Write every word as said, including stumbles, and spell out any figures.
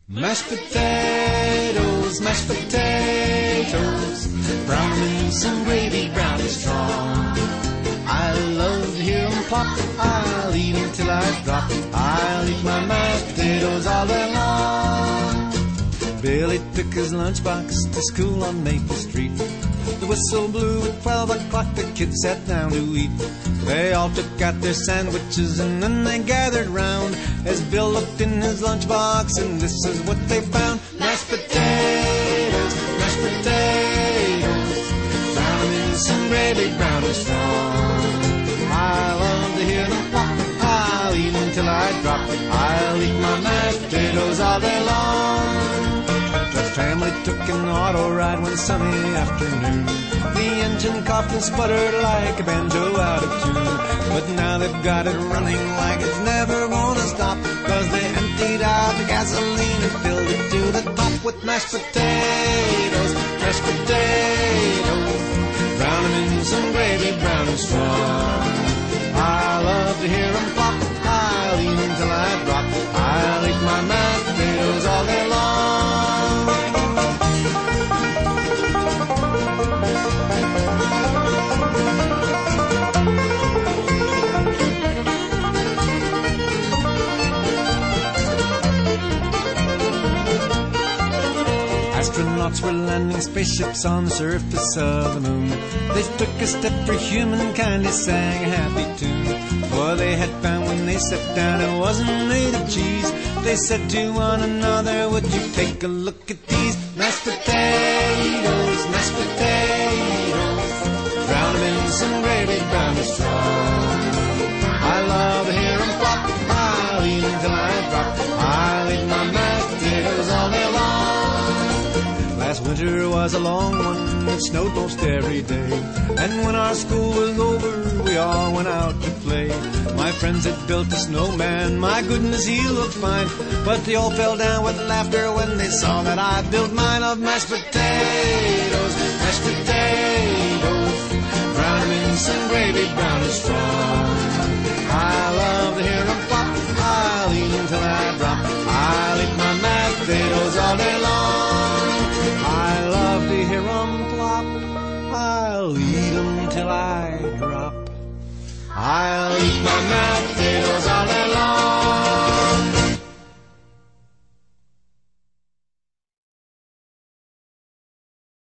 Mashed potatoes, mashed potatoes, brown and some gravy, brown and strong. I love to hear 'em plop, I'll eat 'em till I drop. I'll eat my mashed potatoes all day long. Billy took his lunchbox to school on Maple Street. The whistle blew at twelve o'clock, the kids sat down to eat. They all took out their sandwiches and then they gathered round as Bill looked in his lunchbox and this is what they found. Mashed potatoes, mashed potatoes, brown in some gravy, brown and strong. I love to hear them pop, I'll eat them till I drop. I'll eat my mashed potatoes all day long. The family took an auto ride one sunny afternoon. The engine coughed and sputtered like a banjo out of tune. But now they've got it running like it's never gonna stop, 'cause they emptied out the gasoline and filled it to the top with mashed potatoes, mashed potatoes, brown 'em in some gravy, brown and strong. I love to hear 'em pop, I'll eat 'em till I drop. I'll eat my mashed potatoes all day long. Astronauts were landing spaceships on the surface of the moon. They took a step for humankind, they sang a happy tune. For they had found when they sat down it wasn't made of cheese. They said to one another, would you take a look at these mashed potatoes, mashed potatoes, brown 'em in some gravy, brown and strong. I love to hear 'em plop, I'll eat 'em till I drop. I'll eat my mashed potatoes all day long. Last winter was a long one, it snowed most every day. And when our school was over, we all went out to play. My friends had built a snowman, my goodness, he looked fine. But they all fell down with laughter when they saw that I built mine of mashed potatoes, mashed potatoes, brown 'em in some gravy, brown and strong. I love to hear 'em pop, I'll eat 'em till I drop. I'll eat my mashed potatoes all day long. I love to hear 'em plop, I'll eat 'em till I drop. I'll eat my mashed potatoes